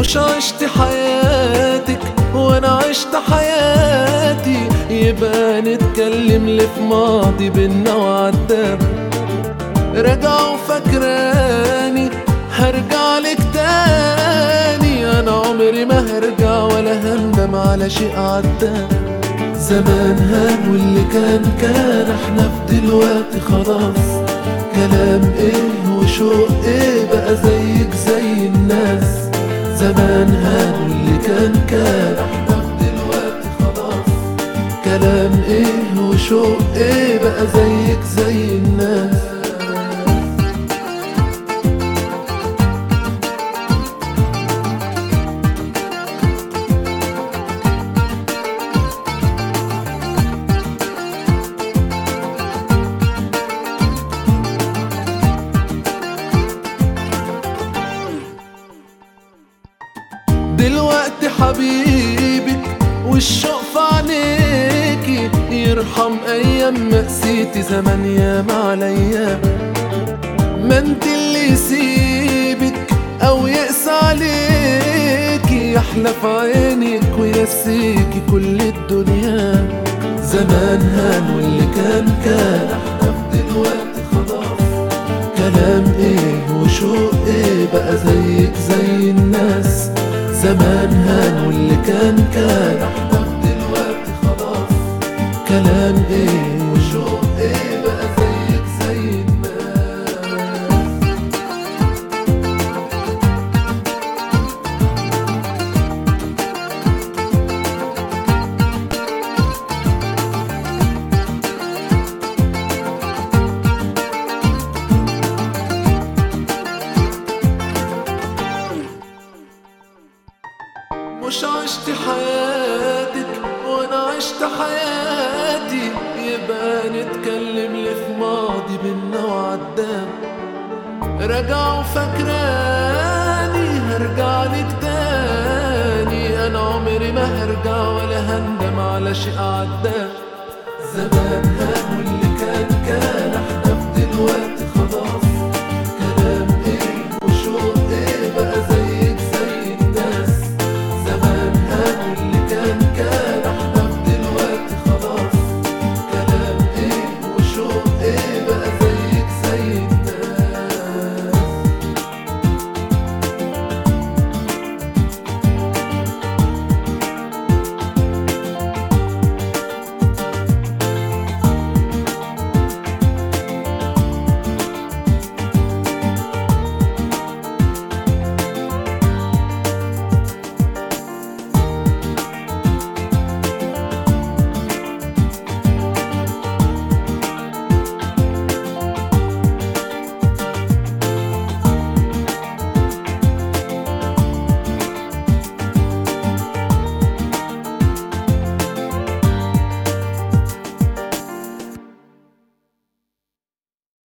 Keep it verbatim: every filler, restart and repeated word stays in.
مش عشت حياتك وانا عشت حياتي، يبقى نتكلم ليه في ماضي بينا وعدى. راجع وفاكراني هرجع لك تاني، انا عمري ما هرجع ولا هندم على شيء عدى. زمان هان واللي كان كان، احنا في دلوقتي خلاص. كلام ايه وشوق ايه بقى زيك زي الناس. زمان هان واللي كان كان، احنا في دلوقتي خلاص. كلام ايه وشوق ايه بقى زيك زي الناس. دلوقتي حبيبك والشوق في عينيكي، يرحم ايام مقسيتي زمان ياما عليا. ما انت اللي يسيبك او يقسى عليكي، يحلى في عينك وينسيكي كل الدنيا. زمان هان واللي كان كان، احنا في دلوقتي خلاص. كلام ايه وشوق ايه بقى زيك زي الناس. زمان هان واللي كان كان، احنا في دلوقتي خلاص. كلام ايه وشوق ايه بقى زيك زي الناس. مش عشت حياتك وانا عشت حياتي، يبقى نتكلم ليه في ماضي بينا وعدى. راجع وفاكراني هرجع لك تاني، انا عمري ما هرجع ولا هندم على شيء عدى. زمان هان واللي